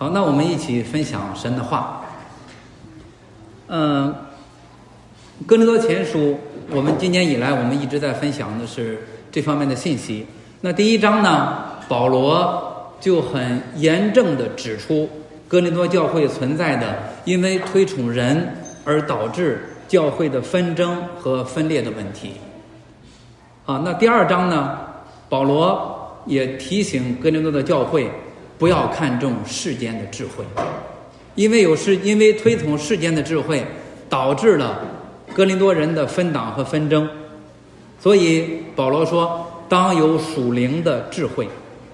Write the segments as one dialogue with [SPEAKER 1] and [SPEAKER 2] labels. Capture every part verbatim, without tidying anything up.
[SPEAKER 1] 好，那我们一起分享神的话。嗯，哥林多前书，我们今年以来我们一直在分享的是这方面的信息。那第一章呢，保罗就很严正地指出哥林多教会存在的因为推崇人而导致教会的纷争和分裂的问题。啊，那第二章呢，保罗也提醒哥林多的教会不要看重世间的智慧，因为有是因为推崇世间的智慧，导致了哥林多人的分党和纷争。所以保罗说，当有属灵的智慧。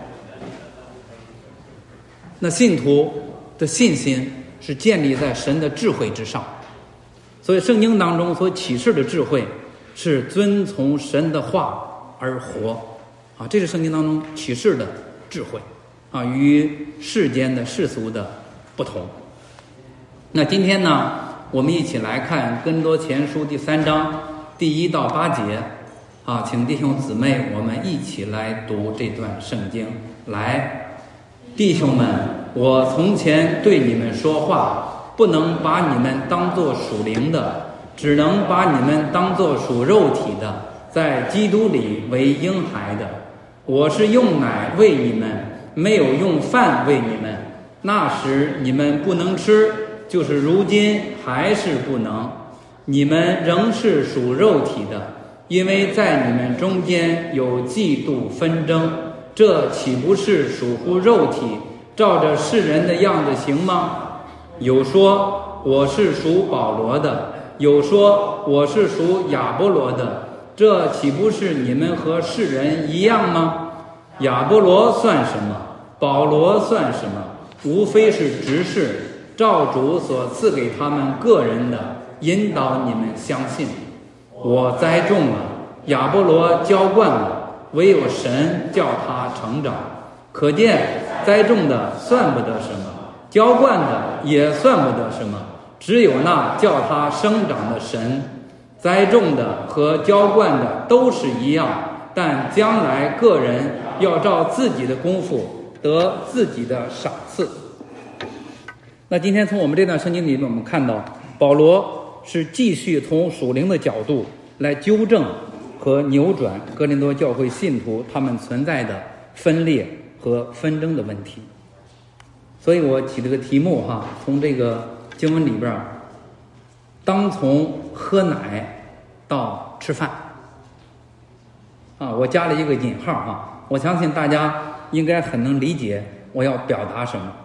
[SPEAKER 1] 那信徒的信心是建立在神的智慧之上，所以圣经当中所启示的智慧是遵从神的话而活啊，这是圣经当中启示的智慧啊，与世间的世俗的不同。那今天呢，我们一起来看哥林多前书第三章第一到八节啊，请弟兄姊妹我们一起来读这段圣经。来，弟兄们，我从前对你们说话，不能把你们当作属灵的，只能把你们当作属肉体的，在基督里为婴孩的。我是用奶喂你们，没有用饭喂你们。那时你们不能吃，就是如今还是不能。你们仍是属肉体的，因为在你们中间有嫉妒纷争，这岂不是属乎肉体，照着世人的样子行吗？有说我是属保罗的，有说我是属亚波罗的，这岂不是你们和世人一样吗？亚波罗算什么？保罗算什么？无非是执事，照主所赐给他们个人的，引导你们相信。我栽种了，亚波罗浇灌了，唯有神叫他成长。可见栽种的算不得什么，浇灌的也算不得什么，只有那叫他生长的神。栽种的和浇灌的都是一样，但将来个人要照自己的功夫得自己的赏赐。那今天从我们这段圣经里面，我们看到保罗是继续从属灵的角度来纠正和扭转哥林多教会信徒他们存在的分裂和纷争的问题。所以我起了个题目哈，从这个经文里边，当从喝奶到吃饭啊，我加了一个引号哈，我相信大家应该很能理解我要表达什么。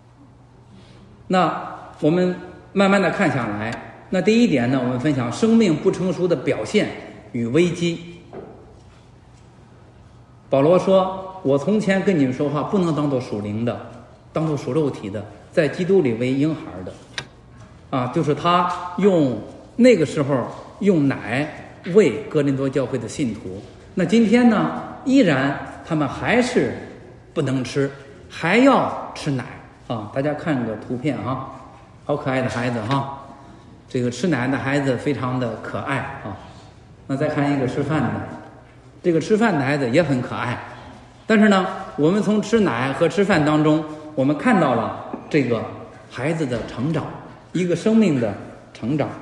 [SPEAKER 1] 那我们慢慢的看下来，那第一点呢，我们分享生命不成熟的表现与危机。保罗说，我从前跟你们说话不能当作属灵的，当作属肉体的，在基督里为婴孩的啊，就是他用那个时候用奶喂哥林多教会的信徒。那今天呢，依然他们还是不能吃，还要吃奶啊！大家看个图片啊，好可爱的孩子哈，这个吃奶的孩子非常的可爱啊。那再看一个吃饭的，这个吃饭的孩子也很可爱。但是呢，我们从吃奶和吃饭当中，我们看到了这个孩子的成长，一个生命的成长。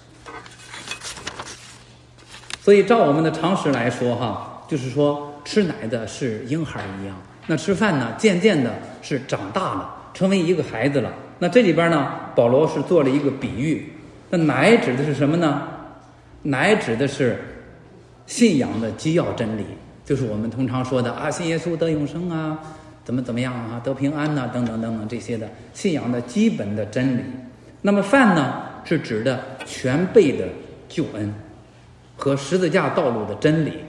[SPEAKER 1] 所以照我们的常识来说哈，就是说吃奶的是婴孩一样，那吃饭呢，渐渐的是长大了，成为一个孩子了。那这里边呢，保罗是做了一个比喻。那奶指的是什么呢？奶指的是信仰的基要真理，就是我们通常说的啊，信耶稣得永生啊，怎么怎么样啊，得平安呐、啊，等等等等这些的信仰的基本的真理。那么饭呢，是指的全备的救恩和十字架道路的真理。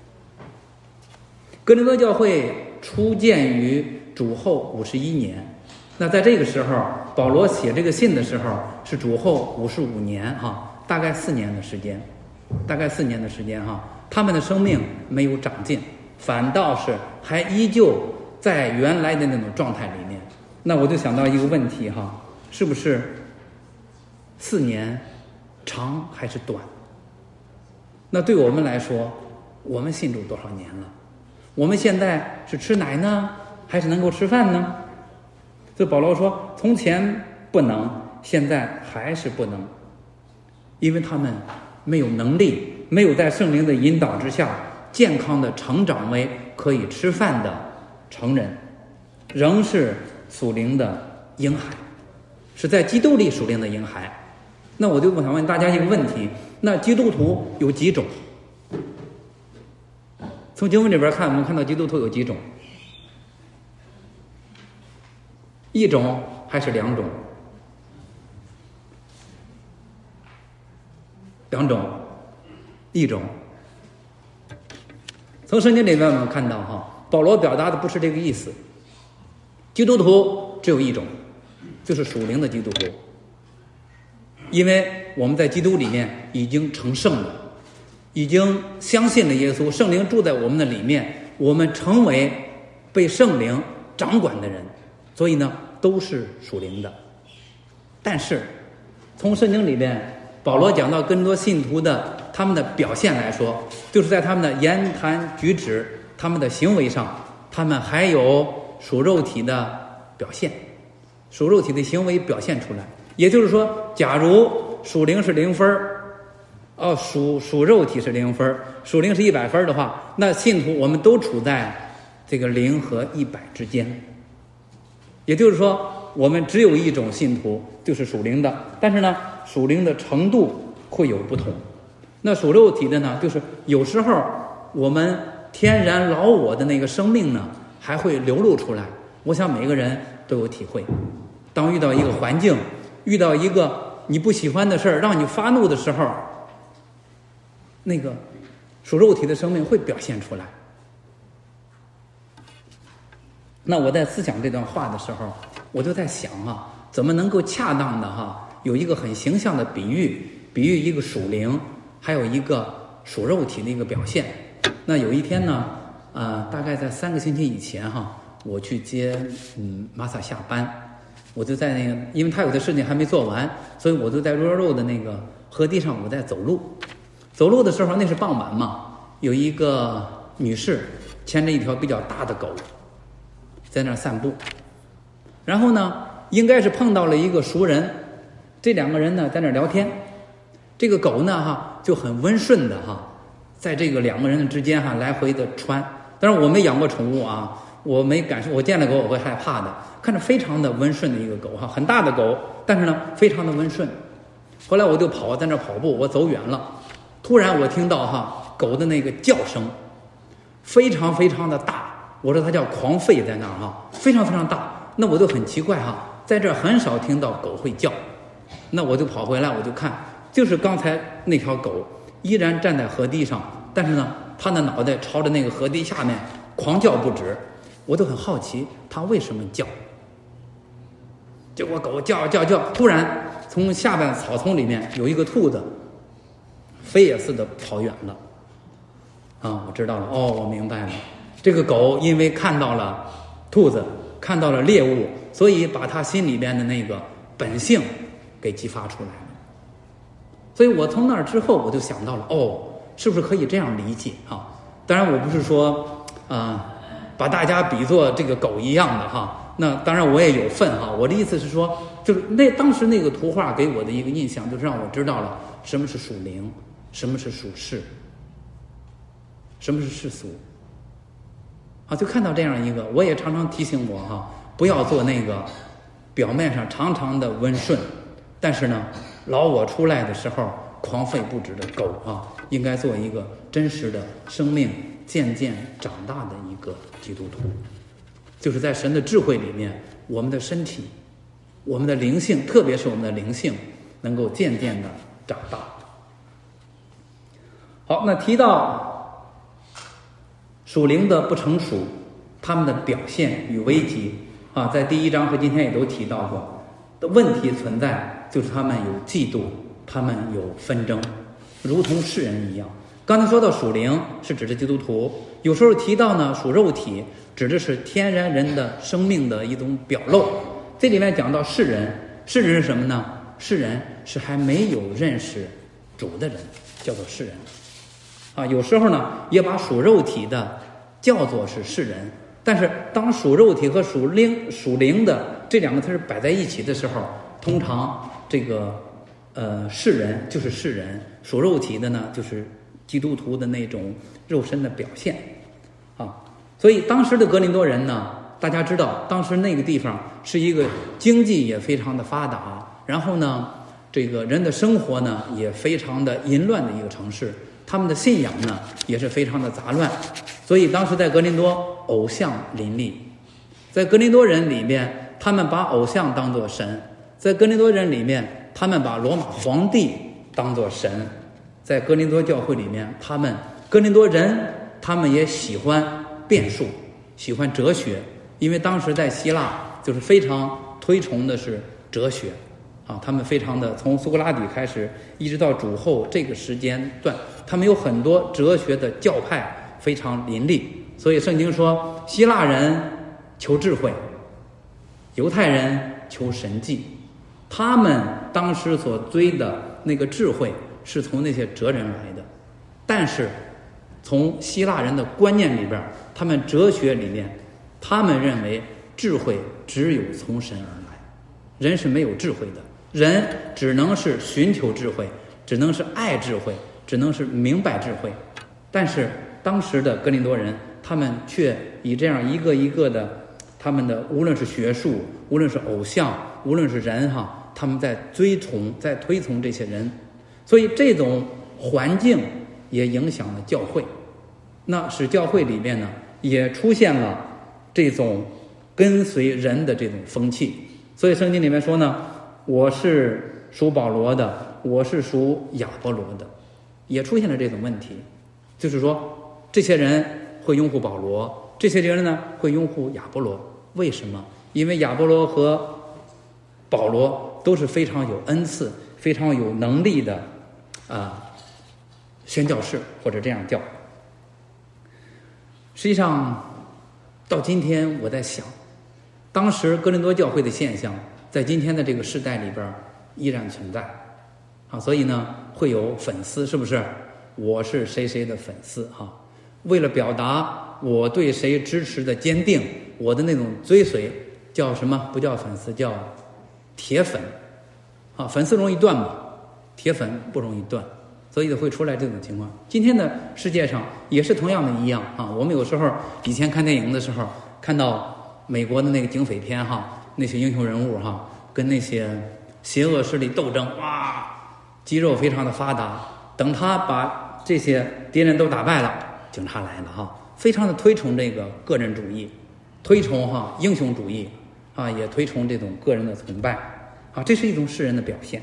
[SPEAKER 1] 哥林多教会初建于主后五十一年，那在这个时候，保罗写这个信的时候是主后五十五年哈，大概四年的时间，大概四年的时间哈，他们的生命没有长进，反倒是还依旧在原来的那种状态里面。那我就想到一个问题哈，是不是四年长还是短？那对我们来说，我们信主多少年了？我们现在是吃奶呢，还是能够吃饭呢？ 所以保罗说，从前不能，现在还是不能，因为他们没有能力，没有在圣灵的引导之下健康的成长为可以吃饭的成人，仍是属灵的婴孩，是在基督里属灵的婴孩。那我就想问大家一个问题，那基督徒有几种？从经文里边看，我们看到基督徒有几种？一种还是两种？两种，一种。从圣经里面我们看到哈，保罗表达的不是这个意思。基督徒只有一种，就是属灵的基督徒，因为我们在基督里面已经成圣了，已经相信了耶稣，圣灵住在我们的里面，我们成为被圣灵掌管的人，所以呢都是属灵的。但是从圣经里面保罗讲到更多信徒的他们的表现来说，就是在他们的言谈举止，他们的行为上，他们还有属肉体的表现，属肉体的行为表现出来。也就是说，假如属灵是零分哦，属属肉体是零分，属灵是一百分的话，那信徒我们都处在这个零和一百之间。也就是说，我们只有一种信徒，就是属灵的，但是呢，属灵的程度会有不同。那属肉体的呢，就是有时候我们天然老我的那个生命呢，还会流露出来。我想每个人都有体会，当遇到一个环境，遇到一个你不喜欢的事儿，让你发怒的时候，那个属肉体的生命会表现出来。那我在思想这段话的时候，我就在想啊，怎么能够恰当的哈，有一个很形象的比喻，比喻一个属灵，还有一个属肉体的一个表现。那有一天呢，呃，大概在三个星期以前哈，我去接嗯玛萨下班，我就在那个，因为他有的事情还没做完，所以我就在 Royal Road 的那个河堤上，我在走路。走路的时候，那是傍晚嘛，有一个女士牵着一条比较大的狗，在那儿散步。然后呢，应该是碰到了一个熟人，这两个人呢在那儿聊天。这个狗呢哈就很温顺的哈，在这个两个人之间哈来回的穿。当然我没养过宠物啊，我没感受，我见了狗我会害怕的。看着非常的温顺的一个狗哈，很大的狗，但是呢非常的温顺。后来我就跑在那儿跑步，我走远了，突然我听到哈狗的那个叫声，非常非常的大，我说它叫狂吠，在那儿哈，非常非常大。那我就很奇怪哈，在这儿很少听到狗会叫。那我就跑回来，我就看，就是刚才那条狗依然站在河堤上，但是呢它的脑袋朝着那个河堤下面狂叫不止。我就很好奇它为什么叫。结果狗叫叫叫，突然从下边草丛里面有一个兔子飞也似的跑远了。啊，我知道了，哦，我明白了，这个狗因为看到了兔子，看到了猎物，所以把它心里边的那个本性给激发出来了。所以我从那儿之后，我就想到了，哦，是不是可以这样理解啊？当然，我不是说啊、呃，把大家比作这个狗一样的哈。那当然我也有份哈。我的意思是说，就是那当时那个图画给我的一个印象，就是让我知道了什么是属灵，什么是属世，什么是世俗。啊，就看到这样一个，我也常常提醒我哈，不要做那个表面上常常的温顺，但是呢，老我出来的时候狂吠不止的狗啊，应该做一个真实的生命渐渐长大的一个基督徒。就是在神的智慧里面，我们的身体，我们的灵性，特别是我们的灵性，能够渐渐的长大。好，那提到属灵的不成熟，他们的表现与危机啊，在第一章和今天也都提到过的问题存在，就是他们有嫉妒，他们有纷争，如同世人一样。刚才说到属灵是指的基督徒，有时候提到呢属肉体，指的是天然人的生命的一种表露。这里面讲到世人，世人是什么呢？世人是还没有认识主的人，叫做世人啊。有时候呢也把属肉体的叫做是世人，但是当属肉体和属灵属灵的这两个词摆在一起的时候，通常这个呃世人就是世人，属肉体的呢就是基督徒的那种肉身的表现啊。所以当时的哥林多人呢，大家知道当时那个地方是一个经济也非常的发达，然后呢这个人的生活呢也非常的淫乱的一个城市，他们的信仰呢也是非常的杂乱，所以当时在哥林多偶像林立。在哥林多人里面，他们把偶像当作神；在哥林多人里面，他们把罗马皇帝当作神；在哥林多教会里面，他们哥林多人他们也喜欢辩术，喜欢哲学，因为当时在希腊就是非常推崇的是哲学啊，他们非常的从苏格拉底开始一直到主后这个时间段，他们有很多哲学的教派非常林立。所以圣经说希腊人求智慧，犹太人求神迹，他们当时所追的那个智慧是从那些哲人来的，但是从希腊人的观念里边，他们哲学里面，他们认为智慧只有从神而来，人是没有智慧的，人只能是寻求智慧，只能是爱智慧，只能是明白智慧。但是当时的哥林多人，他们却以这样一个一个的他们的无论是学术，无论是偶像，无论是人哈，他们在追崇，在推崇这些人，所以这种环境也影响了教会，那使教会里面呢也出现了这种跟随人的这种风气。所以圣经里面说呢，我是属保罗的，我是属亚波罗的，也出现了这种问题，就是说这些人会拥护保罗，这些人呢会拥护亚波罗。为什么？因为亚波罗和保罗都是非常有恩赐、非常有能力的啊宣教士，或者这样叫。实际上到今天我在想，当时哥林多教会的现象在今天的这个时代里边依然存在啊，所以呢会有粉丝，是不是？我是谁谁的粉丝哈、啊，为了表达我对谁支持的坚定，我的那种追随，叫什么？不叫粉丝，叫铁粉啊。粉丝容易断嘛，铁粉不容易断，所以会出来这种情况。今天的世界上也是同样的一样啊。我们有时候以前看电影的时候，看到美国的那个警匪片哈，那些英雄人物哈，跟那些邪恶势力斗争，哇，肌肉非常的发达。等他把这些敌人都打败了，警察来了哈，非常的推崇这个个人主义，推崇哈英雄主义啊，也推崇这种个人的崇拜啊，这是一种世人的表现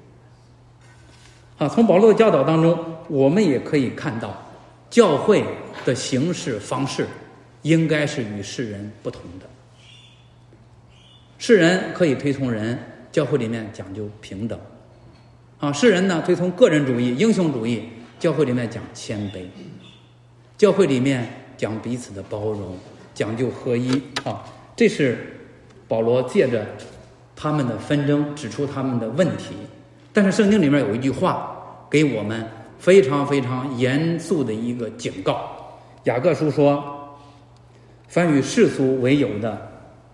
[SPEAKER 1] 啊。从保罗的教导当中，我们也可以看到，教会的行事方式应该是与世人不同的。世人可以推崇人，教会里面讲究平等啊。世人呢推崇个人主义、英雄主义，教会里面讲谦卑，教会里面讲彼此的包容，讲究合一啊。这是保罗借着他们的纷争指出他们的问题。但是圣经里面有一句话给我们非常非常严肃的一个警告，雅各书说，凡与世俗为友的，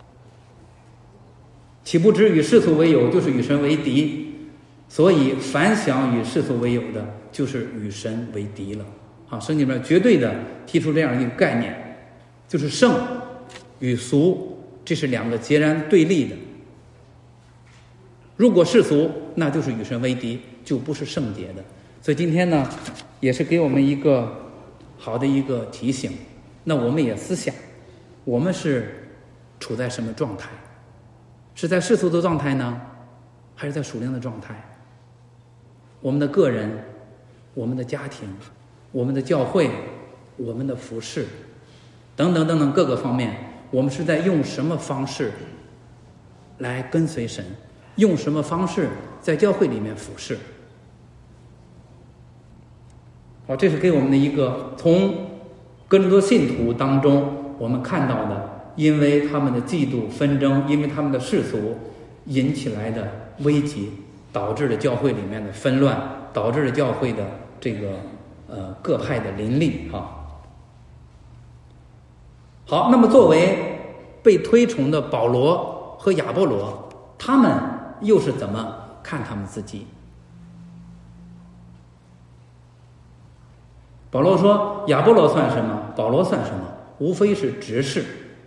[SPEAKER 1] 岂不知与世俗为友就是与神为敌？所以凡想与世俗为友的，就是与神为敌了啊。圣经里面绝对的提出这样一个概念，就是圣与俗，这是两个截然对立的。如果世俗，那就是与神为敌，就不是圣洁的。所以今天呢，也是给我们一个好的一个提醒。那我们也思想，我们是处在什么状态？是在世俗的状态呢，还是在属灵的状态？我们的个人，我们的家庭，我们的教会，我们的服事，等等等等各个方面，我们是在用什么方式来跟随神？用什么方式在教会里面服事？好，这是给我们的一个从哥林多信徒当中我们看到的，因为他们的嫉妒纷争，因为他们的世俗引起来的危机，导致了教会里面的纷乱，导致了教会的这个呃各派的林立哈。好，那么作为被推崇的保罗和亚波罗，他们又是怎么看他们自己？保罗说亚波罗算什么？保罗算什么？无非是执事。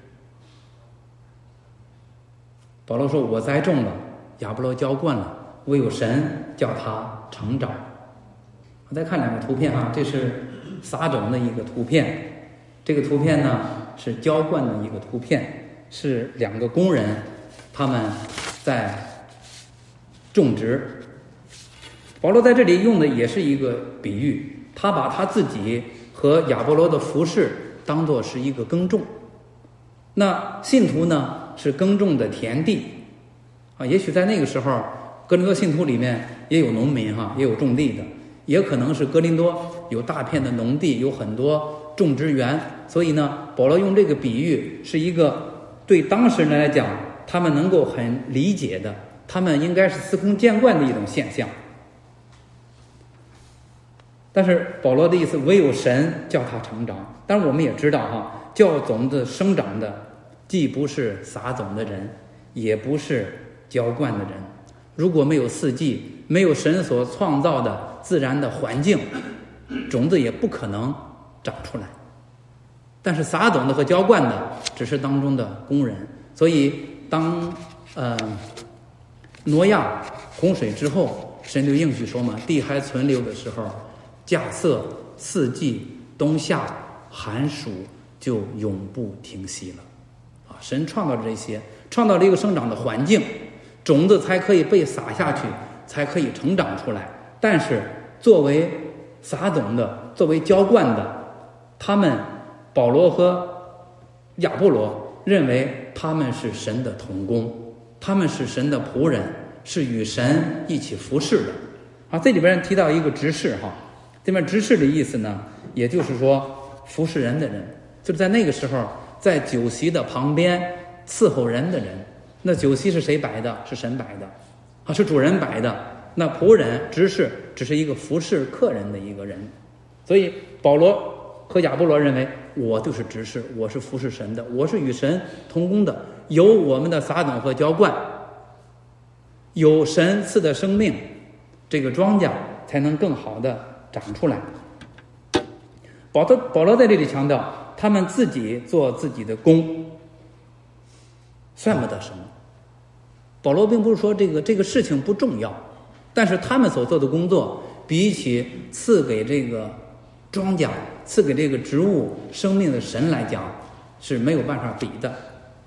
[SPEAKER 1] 保罗说我栽种了，亚波罗浇灌了，唯有神叫他成长。我再看两个图片啊，这是撒种的一个图片，这个图片呢是浇灌的一个图片，是两个工人他们在种植。保罗在这里用的也是一个比喻，他把他自己和亚波罗的服事当作是一个耕种，那信徒呢是耕种的田地啊。也许在那个时候哥林多信徒里面也有农民哈，也有种地的，也可能是哥林多有大片的农地，有很多种植园，所以呢保罗用这个比喻是一个对当时人来讲他们能够很理解的，他们应该是司空见惯的一种现象。但是保罗的意思，唯有神叫他成长。但是我们也知道哈，叫种子生长的既不是撒种的人，也不是浇灌的人。如果没有四季，没有神所创造的自然的环境，种子也不可能长出来。但是撒种的和浇灌的只是当中的工人。所以当呃挪亚洪水之后，神就应许说嘛，地还存留的时候，稼穑四季冬夏寒暑就永不停息了啊！神创造了这些，创造了一个生长的环境，种子才可以被撒下去，才可以成长出来。但是作为撒种的，作为浇灌的，他们保罗和亚波罗认为他们是神的同工，他们是神的仆人，是与神一起服侍的啊。这里边提到一个执事哈，这边执事的意思呢，也就是说服侍人的人，就是在那个时候在酒席的旁边伺候人的人。那酒席是谁摆的？是神摆的啊，是主人摆的。那仆人执事只是一个服侍客人的一个人。所以保罗和亚波罗认为，我就是执事，我是服侍神的，我是与神同工的，有我们的撒种和浇灌，有神赐的生命，这个庄稼才能更好的长出来。保罗保罗在这里强调，他们自己做自己的工，算不得什么。保罗并不是说这个这个事情不重要，但是他们所做的工作，比起赐给这个庄稼、赐给这个植物生命的神来讲，是没有办法比的。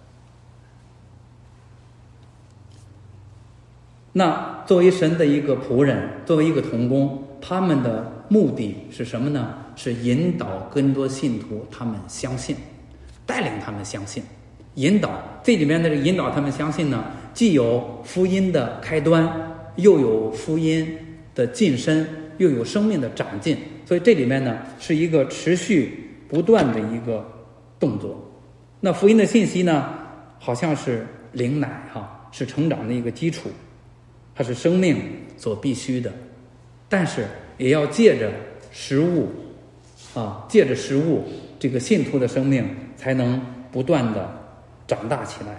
[SPEAKER 1] 那作为神的一个仆人，作为一个同工，他们的目的是什么呢？是引导更多信徒他们相信，带领他们相信，引导。这里面的引导他们相信呢，既有福音的开端，又有福音的晋升，又有生命的长进。所以这里面呢是一个持续不断的一个动作。那福音的信息呢，好像是灵奶哈，是成长的一个基础，它是生命所必须的，但是也要借着食物啊，借着食物，这个信徒的生命才能不断的长大起来。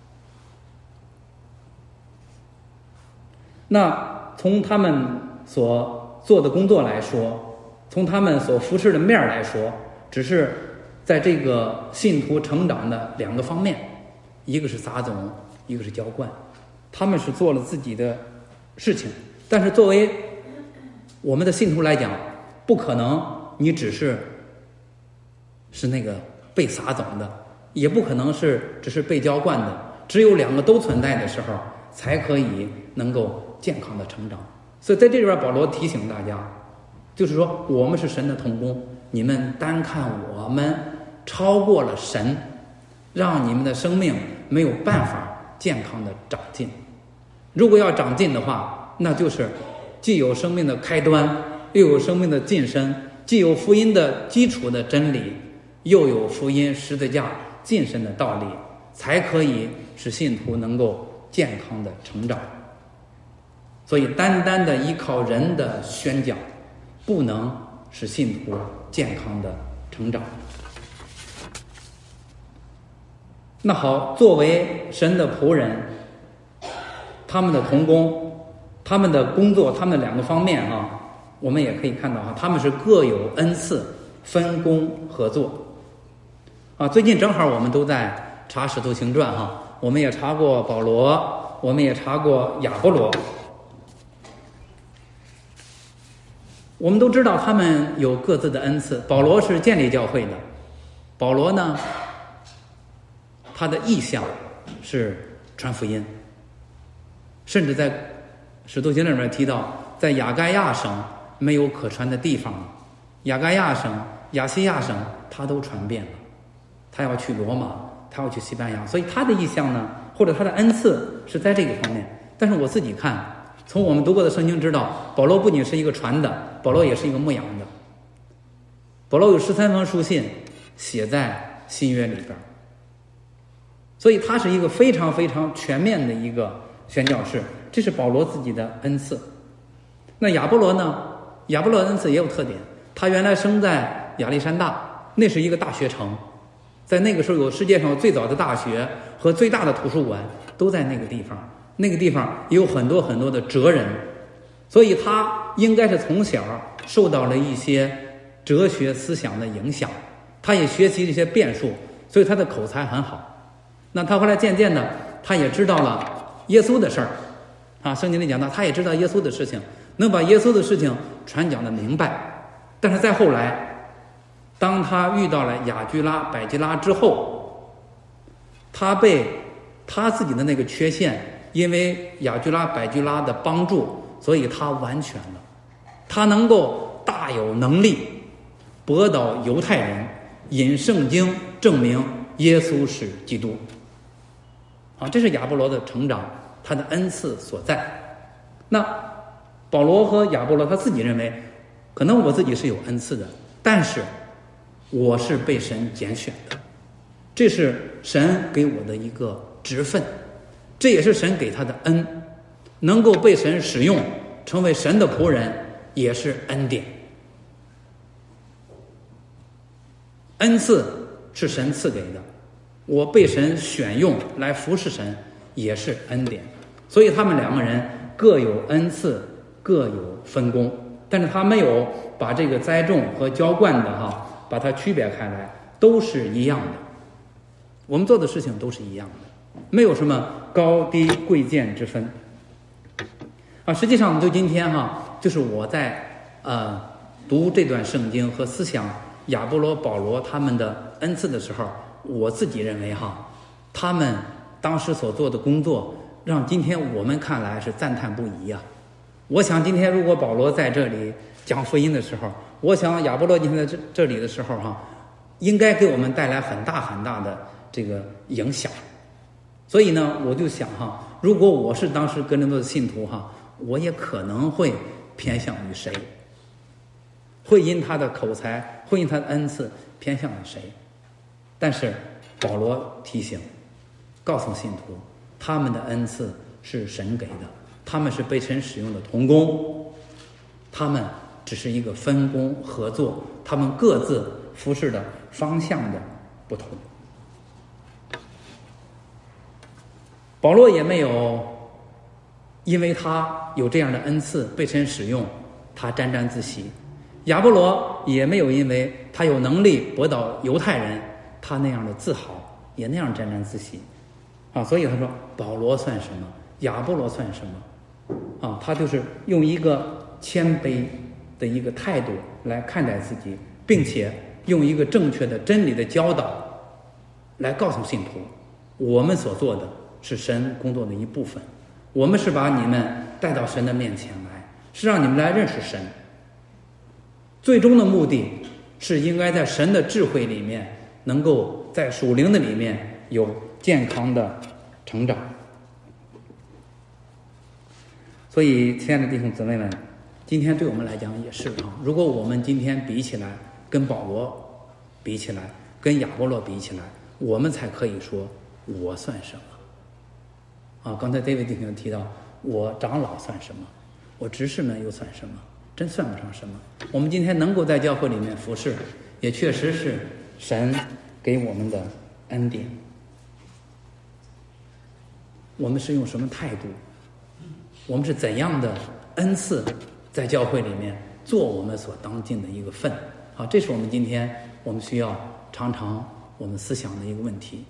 [SPEAKER 1] 那从他们所做的工作来说，从他们所服侍的面来说，只是在这个信徒成长的两个方面，一个是撒种，一个是浇灌。他们是做了自己的事情，但是作为我们的信徒来讲，不可能你只是是那个被撒种的，也不可能是只是被浇灌的，只有两个都存在的时候，才可以能够健康的成长。所以在这里边保罗提醒大家，就是说我们是神的同工，你们单看我们超过了神，让你们的生命没有办法健康的长进。如果要长进的话，那就是既有生命的开端，又有生命的晋升，既有福音的基础的真理，又有福音十字架晋升的道理，才可以使信徒能够健康的成长。所以单单的依靠人的宣讲，不能使信徒健康的成长。 那好，作为神的仆人，他们的同工，他们的工作，他们的两个方面啊，我们也可以看到哈，他们是各有恩赐，分工合作啊。最近正好我们都在查使徒行传哈，我们也查过保罗，我们也查过亚波罗，我们都知道他们有各自的恩赐。保罗是建立教会的，保罗呢，他的意向是传福音，甚至在使徒行传里面提到，在亚该亚省没有可传的地方，亚该亚省、亚细亚省他都传遍了。他要去罗马，他要去西班牙，所以他的意向呢，或者他的恩赐是在这个方面。但是我自己看，从我们读过的圣经知道，保罗不仅是一个传的，保罗也是一个牧养的。保罗有十三封书信写在新约里边，所以他是一个非常非常全面的一个宣教士，这是保罗自己的恩赐。那亚波罗呢？亚波罗恩赐也有特点，他原来生在亚历山大，那是一个大学城，在那个时候有世界上最早的大学和最大的图书馆都在那个地方，那个地方也有很多很多的哲人，所以他应该是从小受到了一些哲学思想的影响，他也学习这些辩术，所以他的口才很好。那他后来渐渐的他也知道了耶稣的事儿啊，圣经里讲到他也知道耶稣的事情，能把耶稣的事情传讲的明白。但是再后来，当他遇到了雅居拉、百基拉之后，他被他自己的那个缺陷，因为雅居拉、百基拉的帮助，所以他完全了，他能够大有能力驳倒犹太人，引圣经证明耶稣是基督啊，这是亚波罗的成长，他的恩赐所在。那保罗和亚波罗他自己认为，可能我自己是有恩赐的，但是我是被神拣选的，这是神给我的一个职分，这也是神给他的恩，能够被神使用成为神的仆人也是恩典。恩赐是神赐给的，我被神选用来服侍神也是恩典。所以他们两个人各有恩赐，各有分工，但是他没有把这个栽种和浇灌的哈，把它区别开来，都是一样的。我们做的事情都是一样的，没有什么高低贵贱之分啊。实际上就今天哈，就是我在呃读这段圣经和思想亚波罗、保罗他们的恩赐的时候，我自己认为哈，他们当时所做的工作让今天我们看来是赞叹不已啊。我想今天如果保罗在这里讲福音的时候，我想亚波罗今天在这这里的时候哈，应该给我们带来很大很大的这个影响。所以呢，我就想哈，如果我是当时哥林多的信徒哈，我也可能会偏向于谁，会因他的口才，会因他的恩赐偏向于谁。但是保罗提醒告诉信徒，他们的恩赐是神给的，他们是被神使用的同工，他们只是一个分工合作，他们各自服侍的方向的不同。保罗也没有因为他有这样的恩赐被神使用他沾沾自喜，亚波罗也没有因为他有能力驳倒犹太人他那样的自豪，也那样沾沾自喜啊。所以他说保罗算什么，亚波罗算什么啊？他就是用一个谦卑的一个态度来看待自己，并且用一个正确的真理的教导来告诉信徒，我们所做的是神工作的一部分，我们是把你们带到神的面前来，是让你们来认识神，最终的目的是应该在神的智慧里面，能够在属灵的里面有健康的成长。所以亲爱的弟兄姊妹们，今天对我们来讲也是啊，如果我们今天比起来，跟保罗比起来，跟亚波罗比起来，我们才可以说我算什么啊？刚才 David 弟兄提到我长老算什么，我执事们又算什么，真算不上什么。我们今天能够在教会里面服侍，也确实是神给我们的恩典。 我们是用什么态度，我们是怎样的恩赐在教会里面做我们所当尽的一个分。好，这是我们今天我们需要常常我们思想的一个问题。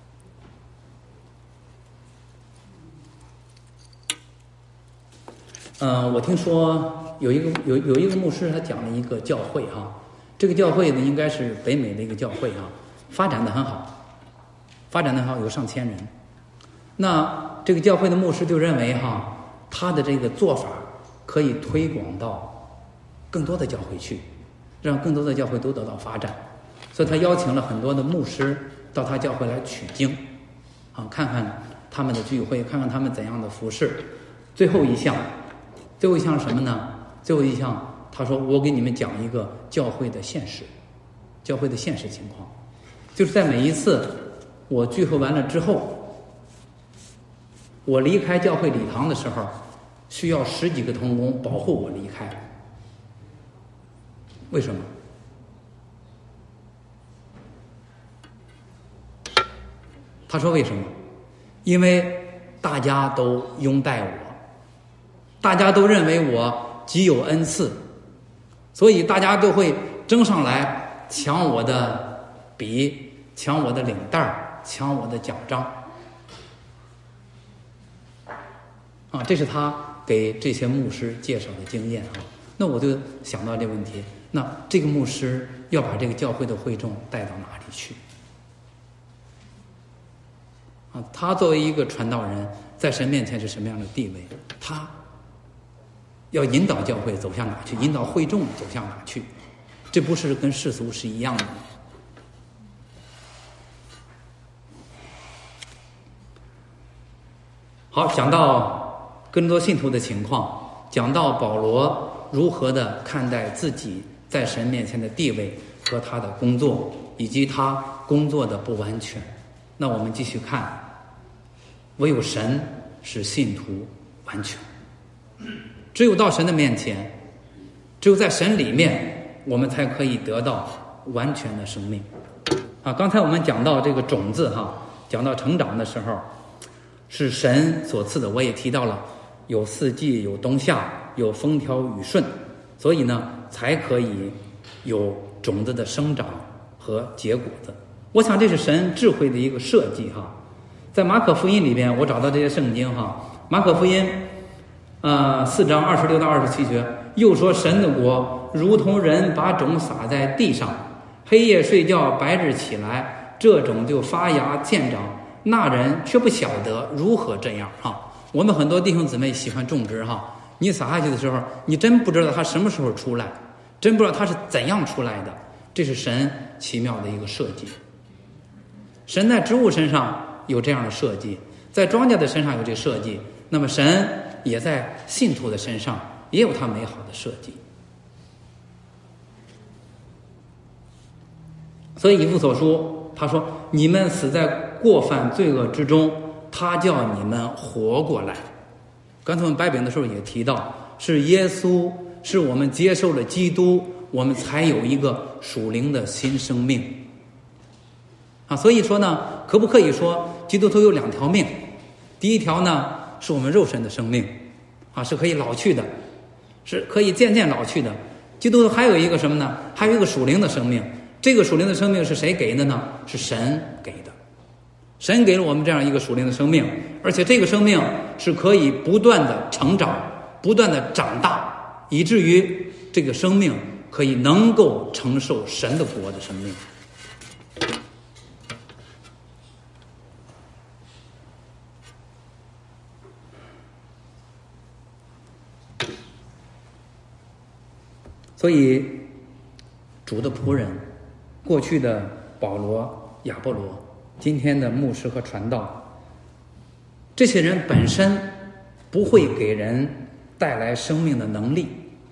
[SPEAKER 1] 嗯、呃，我听说有一个有有一个牧师他讲了一个教会哈，这个教会呢应该是北美的一个教会哈，发展的很好，发展的很好，有上千人。那这个教会的牧师就认为哈，他的这个做法可以推广到更多的教会去，让更多的教会都得到发展，所以他邀请了很多的牧师到他教会来取经，啊，看看他们的聚会，看看他们怎样的服侍。最后一项，最后一项是什么呢？最后一项，他说我给你们讲一个教会的现实，教会的现实情况，就是在每一次我聚会完了之后，我离开教会礼堂的时候，需要十几个同工保护我离开。为什么？他说为什么？因为大家都拥戴我，大家都认为我极有恩赐，所以大家都会争上来抢我的笔，抢我的领带，抢我的奖章。啊，这是他给这些牧师介绍的经验啊。那我就想到这个问题，那这个牧师要把这个教会的会众带到哪里去？啊，他作为一个传道人，在神面前是什么样的地位？他要引导教会走向哪去？引导会众走向哪去？这不是跟世俗是一样的吗？好，讲到哥林多信徒的情况，讲到保罗如何的看待自己在神面前的地位和他的工作，以及他工作的不完全。那我们继续看，唯有神使信徒完全，只有到神的面前，只有在神里面，我们才可以得到完全的生命。啊，刚才我们讲到这个种子哈，讲到成长的时候，是神所赐的。我也提到了有四季，有冬夏，有风调雨顺，所以呢才可以有种子的生长和结果子。我想这是神智慧的一个设计哈。在马可福音里边，我找到这些圣经哈，马可福音呃四章二十六到二十七节，又说神的国如同人把种撒在地上，黑夜睡觉，白日起来，这种就发芽见长，那人却不晓得如何这样哈。我们很多弟兄姊妹喜欢种植哈，你撒下去的时候，你真不知道它什么时候出来，真不知道它是怎样出来的。这是神奇妙的一个设计。神在植物身上有这样的设计，在庄稼的身上有这个设计，那么神也在信徒的身上也有他美好的设计。所以以弗所书他说，你们死在过犯罪恶之中，他叫你们活过来。刚才我们掰饼的时候也提到，是耶稣，是我们接受了基督，我们才有一个属灵的新生命啊。所以说呢，可不可以说基督徒有两条命？第一条呢，是我们肉身的生命啊，是可以老去的，是可以渐渐老去的。基督徒还有一个什么呢？还有一个属灵的生命。这个属灵的生命是谁给的呢？是神给的。神给了我们这样一个属灵的生命，而且这个生命是可以不断的成长，不断的长大，以至于这个生命可以能够承受神的国的生命。所以主的仆人，过去的保罗、亚波罗，今天的牧师和传道，这些人本身不会给人带来生命的能力，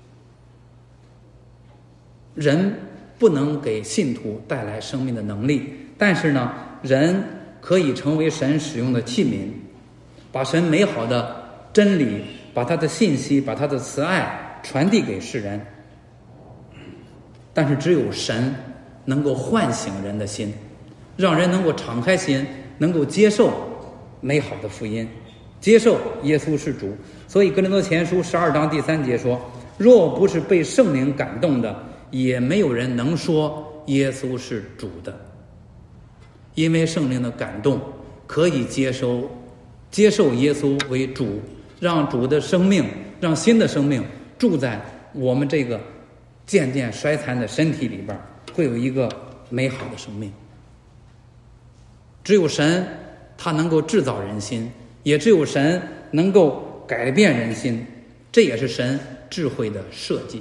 [SPEAKER 1] 人不能给信徒带来生命的能力，但是呢，人可以成为神使用的器皿，把神美好的真理，把他的信息，把他的慈爱传递给世人。但是只有神能够唤醒人的心，让人能够敞开心，能够接受美好的福音，接受耶稣是主。所以哥林多前书十二章第三节说，若不是被圣灵感动的，也没有人能说耶稣是主的。因为圣灵的感动，可以接受接受耶稣为主，让主的生命，让新的生命住在我们这个渐渐衰残的身体里边，会有一个美好的生命。只有神他能够制造人心，也只有神能够改变人心，这也是神智慧的设计。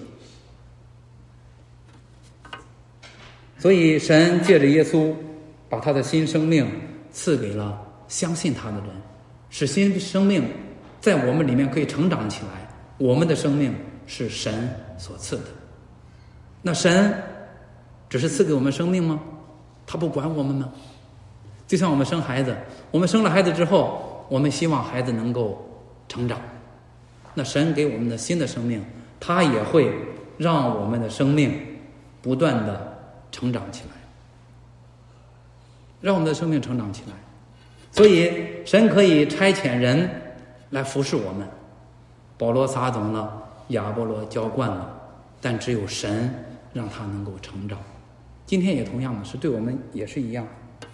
[SPEAKER 1] 所以神借着耶稣把他的新生命赐给了相信他的人，使新生命在我们里面可以成长起来。我们的生命是神所赐的。那神只是赐给我们生命吗？他不管我们吗？就像我们生孩子，我们生了孩子之后，我们希望孩子能够成长。那神给我们的新的生命，他也会让我们的生命不断的成长起来，让我们的生命成长起来。所以神可以差遣人来服侍我们，保罗撒种了，亚波罗浇灌了，但只有神让他能够成长。今天也同样的是，对我们也是一样。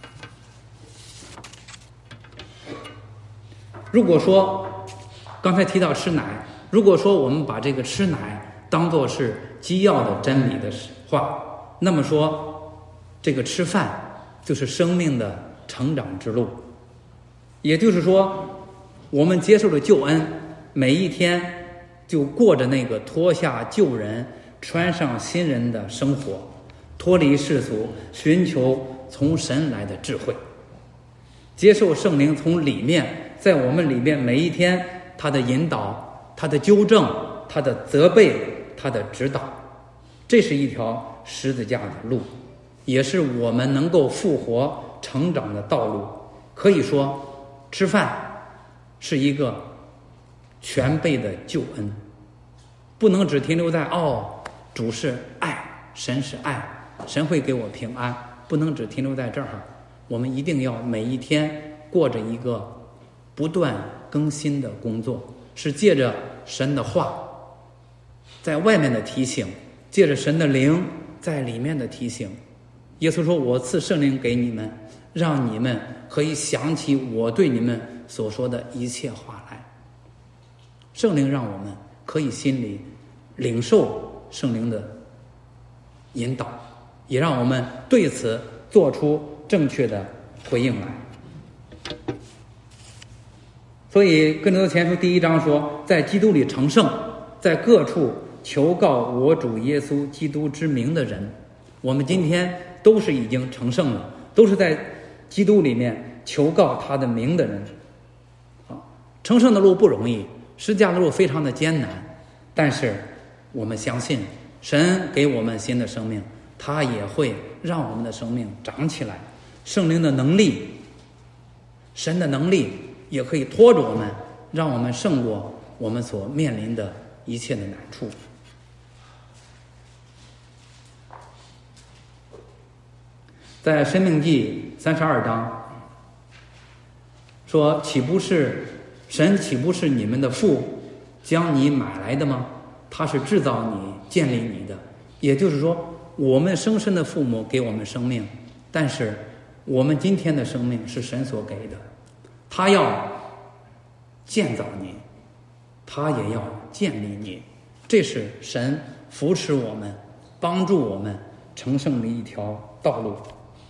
[SPEAKER 1] 如果说刚才提到吃奶，如果说我们把这个吃奶当作是基要的真理的话，那么说这个吃饭就是生命的成长之路。也就是说，我们接受了救恩，每一天就过着那个脱下旧人穿上新人的生活，脱离世俗，寻求从神来的智慧，接受圣灵从里面在我们里面每一天他的引导，他的纠正，他的责备，他的指导。这是一条十字架的路，也是我们能够复活成长的道路。可以说吃饭是一个全备的救恩，不能只停留在哦，主是爱，神是爱，神会给我平安，不能只停留在这儿。我们一定要每一天过着一个不断更新的工作，是借着神的话在外面的提醒，借着神的灵在里面的提醒。耶稣说，我赐圣灵给你们，让你们可以想起我对你们所说的一切话来。圣灵让我们可以心里领受圣灵的引导，也让我们对此做出正确的回应来。所以哥林多前书第一章说，在基督里成圣，在各处求告我主耶稣基督之名的人。我们今天都是已经成圣了，都是在基督里面求告他的名的人。啊，成圣的路不容易，十字架的路非常的艰难，但是我们相信神给我们新的生命，他也会让我们的生命长起来。圣灵的能力，神的能力也可以拖着我们，让我们胜过我们所面临的一切的难处。在申命记三十二章说，岂不是神岂不是你们的父将你买来的吗？他是制造你建立你的。也就是说，我们生身的父母给我们生命，但是我们今天的生命是神所给的，他要建造你，他也要建立你。这是神扶持我们，帮助我们成圣的一条道路。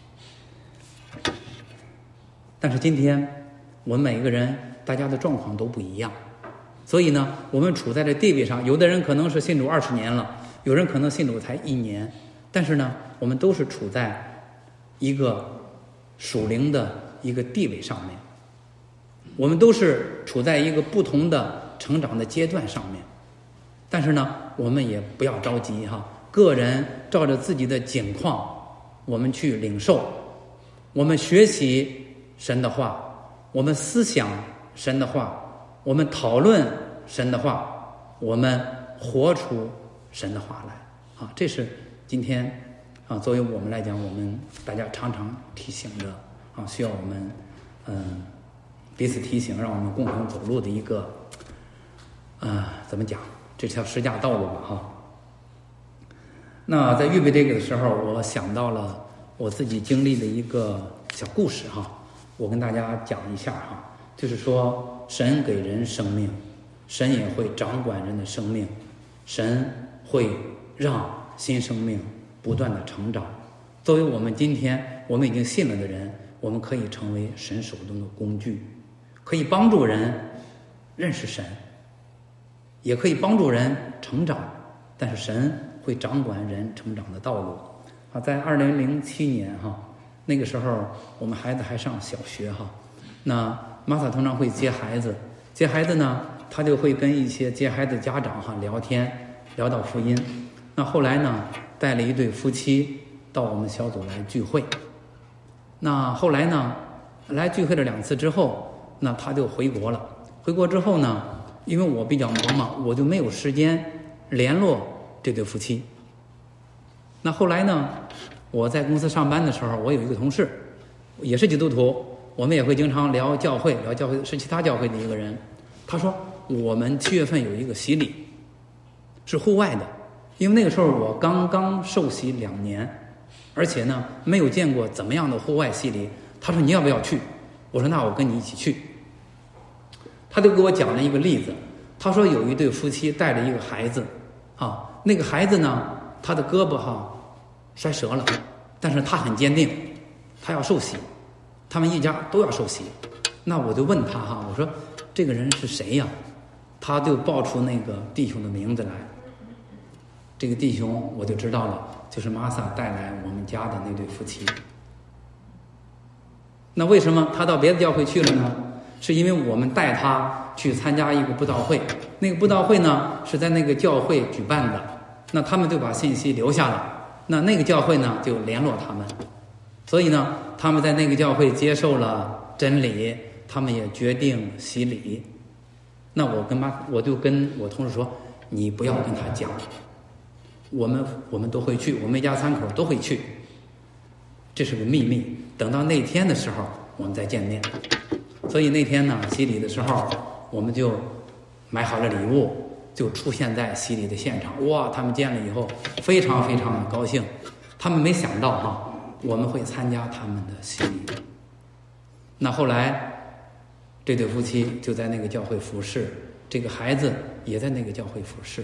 [SPEAKER 1] 但是今天我们每一个人大家的状况都不一样，所以呢，我们处在这地位上，有的人可能是信主二十年了，有人可能信主才一年，但是呢，我们都是处在一个属灵的一个地位上面，我们都是处在一个不同的成长的阶段上面。但是呢，我们也不要着急哈，个人照着自己的境况，我们去领受，我们学习神的话，我们思想神的话，我们讨论神的话，我们活出神的话来啊！这是今天啊，作为我们来讲，我们大家常常提醒的啊，需要我们嗯彼此提醒，让我们共同走路的一个，呃，怎么讲？这条十架道路吧，哈。那在预备这个的时候，我想到了我自己经历的一个小故事哈，我跟大家讲一下哈，就是说神给人生命，神也会掌管人的生命，神会让新生命不断的成长。作为我们今天我们已经信了的人，我们可以成为神手中的工具，可以帮助人认识神，也可以帮助人成长，但是神会掌管人成长的道路啊。在二零零七年哈，那个时候我们孩子还上小学哈，那玛萨通常会接孩子，接孩子呢，他就会跟一些接孩子家长哈聊天，聊到福音。那后来呢，带了一对夫妻到我们小组来聚会。那后来呢，来聚会了两次之后，那他就回国了。回国之后呢，因为我比较忙嘛，我就没有时间联络这对夫妻。那后来呢，我在公司上班的时候，我有一个同事，也是基督徒，我们也会经常聊教会，聊教会是其他教会的一个人。他说我们七月份有一个洗礼，是户外的，因为那个时候我刚刚受洗两年，而且呢没有见过怎么样的户外洗礼。他说你要不要去？我说那我跟你一起去。他就给我讲了一个例子，他说有一对夫妻带着一个孩子啊，那个孩子呢，他的胳膊哈摔折了，但是他很坚定，他要受洗，他们一家都要受洗。那我就问他哈，我说这个人是谁呀？他就报出那个弟兄的名字来。这个弟兄我就知道了，就是玛萨带来我们家的那对夫妻。那为什么他到别的教会去了呢？是因为我们带他去参加一个布道会，那个布道会呢是在那个教会举办的，那他们就把信息留下了，那那个教会呢就联络他们，所以呢他们在那个教会接受了真理，他们也决定洗礼。那我跟妈我就跟我同事说，你不要跟他讲，我们我们都会去，我们一家三口都会去，这是个秘密，等到那天的时候我们再见面。所以那天呢洗礼的时候，我们就买好了礼物，就出现在洗礼的现场。哇，他们见了以后非常非常的高兴，他们没想到哈我们会参加他们的洗礼。那后来这对夫妻就在那个教会服侍，这个孩子也在那个教会服侍，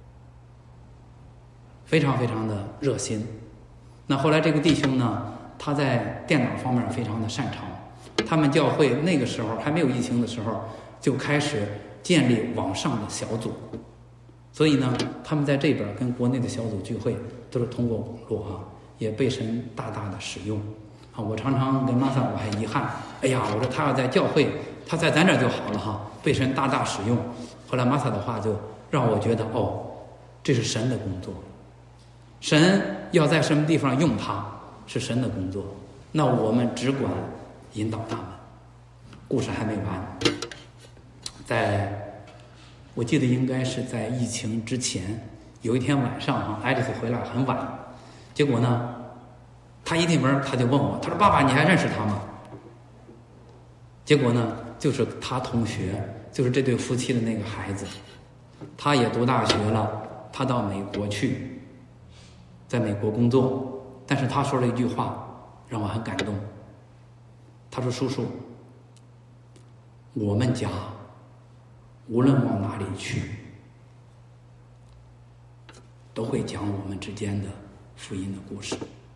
[SPEAKER 1] 非常非常的热心。那后来这个弟兄呢，他在电脑方面非常的擅长，他们教会那个时候还没有疫情的时候就开始建立网上的小组，所以呢他们在这边跟国内的小组聚会都是通过网络啊，也被神大大的使用啊。我常常跟玛萨我还遗憾，哎呀，我说他要在教会，他在咱这就好了哈，被神大大使用。后来玛萨的话就让我觉得，哦，这是神的工作，神要在什么地方用他是神的工作，那我们只管引导他们。故事还没完，在我记得应该是在疫情之前，有一天晚上哈，爱丽丝回来很晚，结果呢他一进门他就问我，他说爸爸你还认识他吗？结果呢就是他同学，就是这对夫妻的那个孩子，他也读大学了，他到美国去，在美国工作，但是他说了一句话让我很感动，他说叔叔，我们家无论往哪里去都会讲我们之间的福音的故事。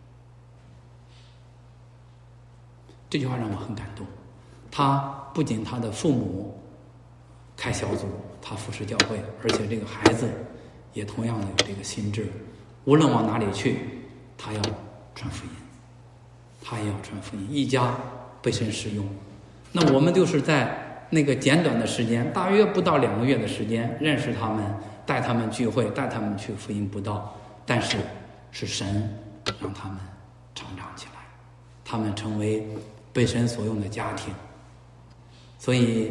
[SPEAKER 1] 这句话让我很感动。他不仅他的父母开小组，他服侍教会，而且这个孩子也同样的有这个心智，无论往哪里去他要传福音，他也要传福音，一家被神使用。那我们就是在那个简短的时间，大约不到两个月的时间，认识他们，带他们聚会，带他们去福音布道，但是是神让他们成长起来，他们成为被神所用的家庭。所以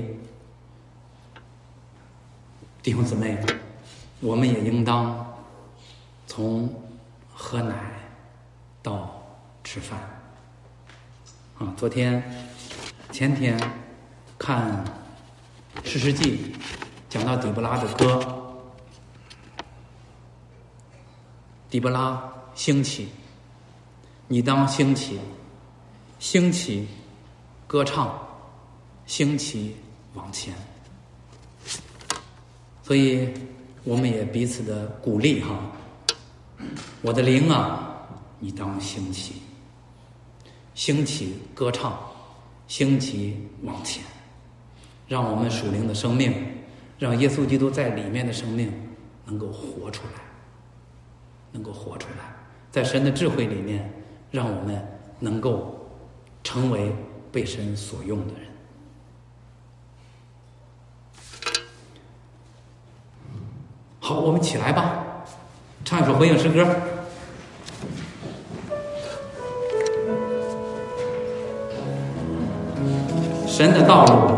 [SPEAKER 1] 弟兄姊妹，我们也应当从喝奶到吃饭啊。昨天前天看士师记讲到底波拉的歌，底波拉兴起，你当兴起，兴起歌唱，兴起往前。所以我们也彼此的鼓励哈，我的灵啊，你当兴起，兴起歌唱，兴起往前，让我们属灵的生命，让耶稣基督在里面的生命能够活出来，能够活出来，在神的智慧里面，让我们能够成为被神所用的人。好，我们起来吧，唱一首回应诗歌。神的道路。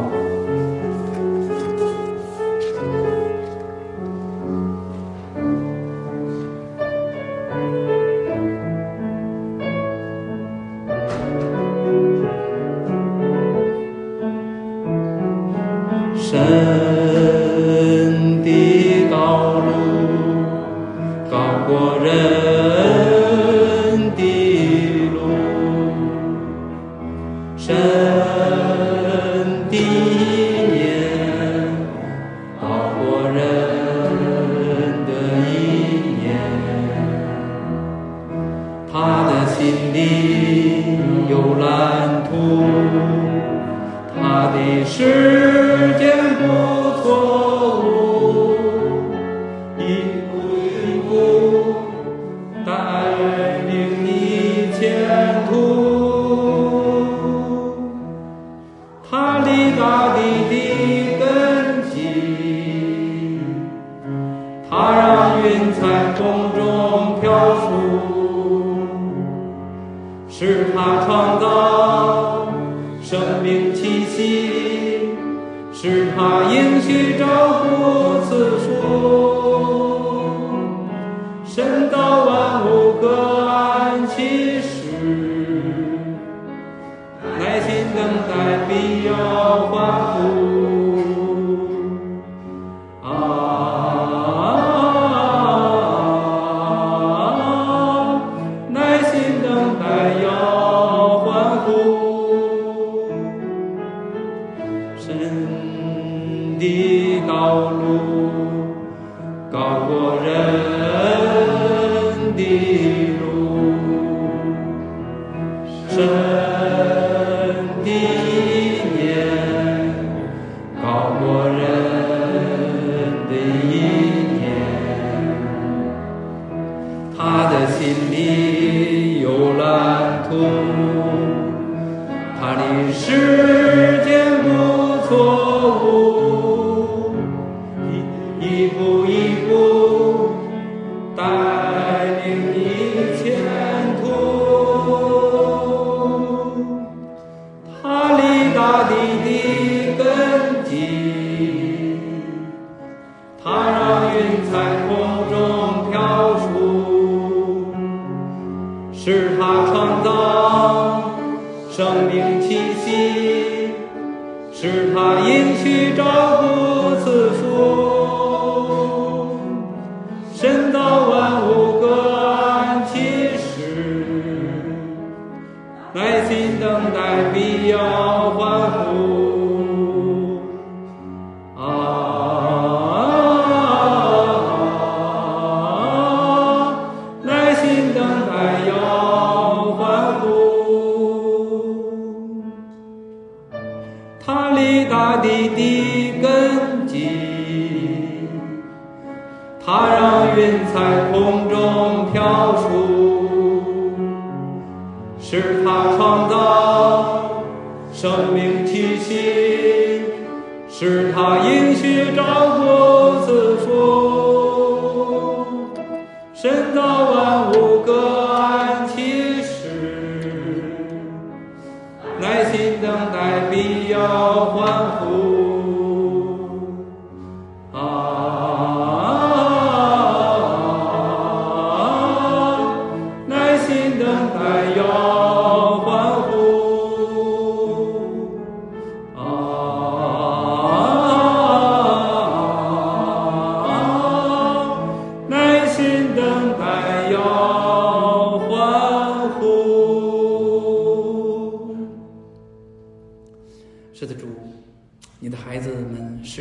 [SPEAKER 2] 啊。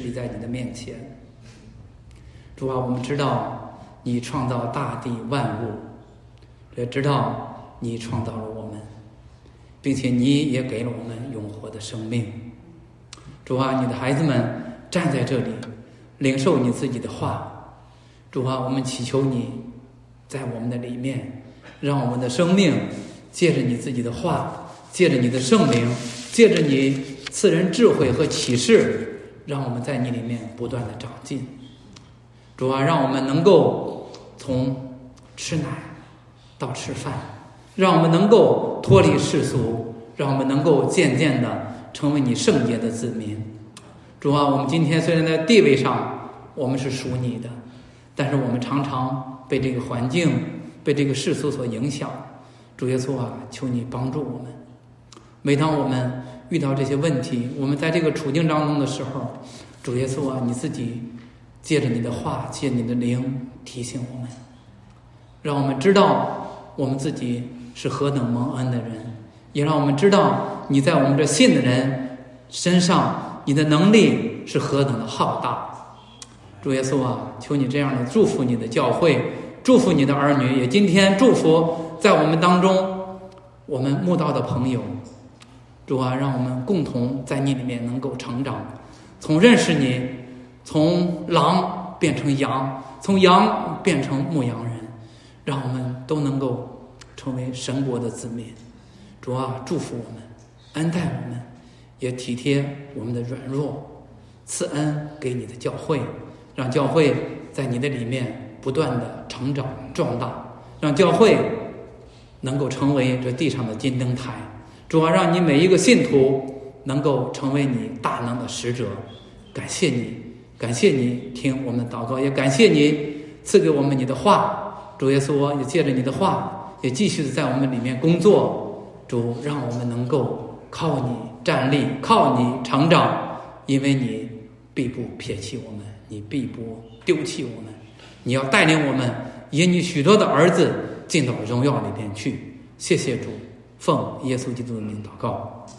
[SPEAKER 1] 立在你的面前。主啊，我们知道你创造大地万物，也知道你创造了我们，并且你也给了我们永活的生命。主啊，你的孩子们站在这里领受你自己的话。主啊，我们祈求你在我们的里面，让我们的生命借着你自己的话，借着你的圣灵，借着你赐人智慧和启示，让我们在你里面不断的长进。主啊，让我们能够从吃奶到吃饭，让我们能够脱离世俗，让我们能够渐渐的成为你圣洁的子民。主啊，我们今天虽然在地位上我们是属你的，但是我们常常被这个环境被这个世俗所影响。主耶稣啊，求你帮助我们。每当我们遇到这些问题，我们在这个处境当中的时候，主耶稣啊，你自己借着你的话，借你的灵提醒我们，让我们知道我们自己是何等蒙恩的人，也让我们知道你在我们这信的人身上你的能力是何等的浩大。主耶稣啊，求你这样的祝福你的教会，祝福你的儿女，也今天祝福在我们当中我们慕道的朋友。主啊，让我们共同在你里面能够成长，从认识你，从狼变成羊，从羊变成牧羊人，让我们都能够成为神国的子民。主啊，祝福我们，恩待我们，也体贴我们的软弱，赐恩给你的教会，让教会在你的里面不断的成长壮大，让教会能够成为这地上的金灯台。主啊，让你每一个信徒能够成为你大能的使者。感谢你，感谢你听我们的祷告，也感谢你赐给我们你的话。主耶稣，也借着你的话，也继续的在我们里面工作。主，让我们能够靠你站立，靠你成长，因为你必不撇弃我们，你必不丢弃我们，你要带领我们引你许多的儿子进到荣耀里边去。谢谢主，奉耶稣基督的名祷告。